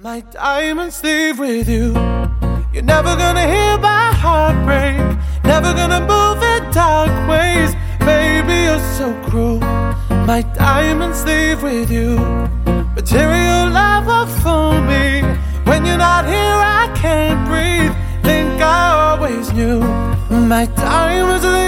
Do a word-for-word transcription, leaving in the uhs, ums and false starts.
My diamonds leave with you. You're never gonna hear my heart break, never gonna move in dark ways. Baby, you're so cruel. My diamonds leave with you. Material love will fool me. When you're not here I can't breathe. Think I always knew. My diamonds leave